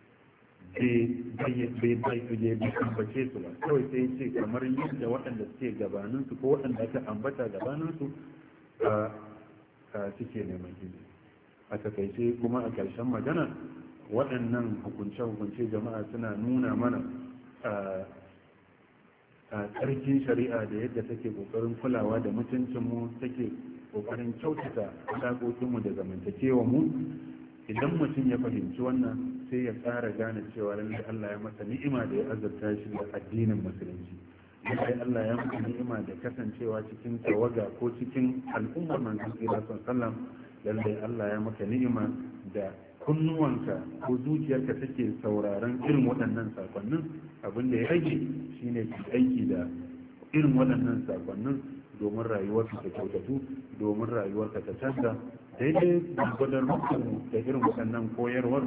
bai ambace su ba kawai sai ce kamar yadda waɗanda suke gabaninsu ko waɗanda aka ambata gabaninsu a suke neman izini a takaice kuma a ƙarshen magana waɗannan hukunce-hukunce jama'a suna nuna mana a tsarkin shari'a da yadda take ƙoƙarin kulawa da mutuncinmu take ƙoƙarin kyautata alaƙoƙinmu da zamantakewarmu idan mutum ya fahimci wannan sai ya tsara gane cewa lallai Allah ya masa ni'ima da ya azurta shi da addinin musulunci lallai Allah ya masa ni'ima da kasancewa cikin tawaga ko cikin al'ummar manzon Allah sallallahu lallai Allah ya maka ni'ima da kunnuwanka ko zuciyarka take sauraron irin waɗannan sakonnin. Abin da ya rage shine aiki da irin waɗannan sakonnin domin rayuwarka ta kyautatu, domin rayuwarka ta canza daidai gwargwadon rukun da irin waɗannan koyarwar,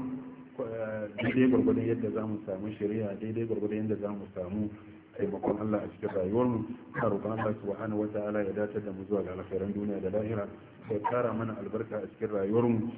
daidai gwargwadon yadda za mu samu shari'a, daidai gwargwadon yadda za mu samu taimakon Allah a cikin rayuwarmu. Ina roƙon Allah subhanahu wata'ala ya dace da mu zuwa ga alkhairan duniya da lahira, ya kara mana albarka a cikin rayuwarmu,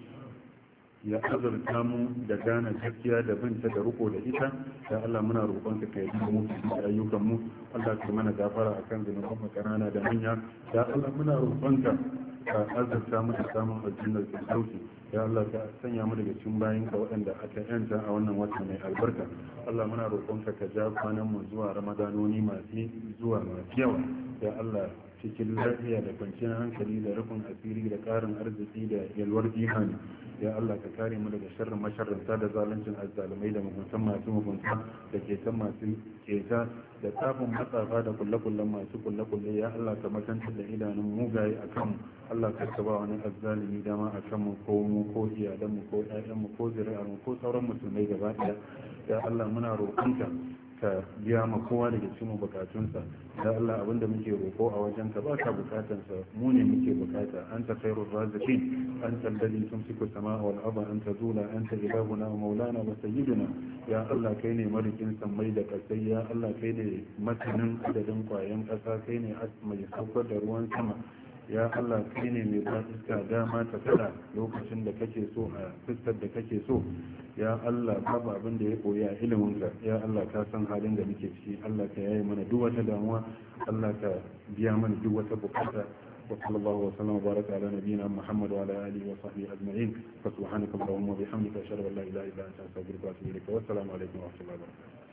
ya azurta mu da gane gaskiya da binta da riko da ita. Ya Allah muna roƙon ka kai mu da ayyukan mu. Allah ka mana gafara akan zunuban mu kanana da manya. Ya Allah muna roƙon ka ka azurta mu da samun aljannar firdausi. Ya Allah ka sanya mu daga cikin bayin ka waɗanda aka yanta a wannan wata mai albarka. Allah muna roƙon ka ka ja kwanan mu zuwa ramadanoni masu zuwa masu yawa. Ya Allah cikin lafiya da kwanciyar hankali da rufin asiri da ƙarin arziki da yalwar imani. Ya Allah ka kare mu daga sharrin masharranta da zaluncin azzalumai da muguntan masu mugunta da ketan masu keta da tsafin matsafa da kulle-kullen masu kulle-kulle. Ya Allah ka makanta da idanun mugaye a kanmu. Allah ka ba wani azzalumi dama a kanmu ko mu ko iyalanmu ko ƴaƴanmu ko zuri'armu ko sauran musulmai gaba ɗaya. Ya Allah muna roƙonka ka biya ma kowa daga cikin bukatunsa. Ya Allah abinda muke roƙo a wajen ka ba ka bukatansa, mu ne muke bukata. Anta khairur raziqin, anta alladhi tumsiku as-samaa wal arda an tazula, anta ilahuna wa maulana wa sayyiduna. Ya Allah kai ne marikin sammai da kasai. Ya Allah kai ne masanin adadin kwayan ƙasa, kai ne mai saukar da ruwan sama. Ya Allah kai ne mai ba iska dama ta kada lokacin da kake so a fuskar da kake so. Ya Allah babu abin da ya koyi a iliminka. Ya Allah ka san halin da muke ciki. Allah ka yaye mana duk wata damuwa. Allah ka biya mana duk wata bukata. wa sallallahu wa sallam wa baraka ala nabiyyina Muhammad wa ala alihi wa sahbihi ajma'in. Fa subhanaka allahumma wa bihamdika ashhadu an la ilaha illa anta astaghfiruka wa atubu ilaik. Wa assalamu alaikum wa rahmatullahi wa barakatuh.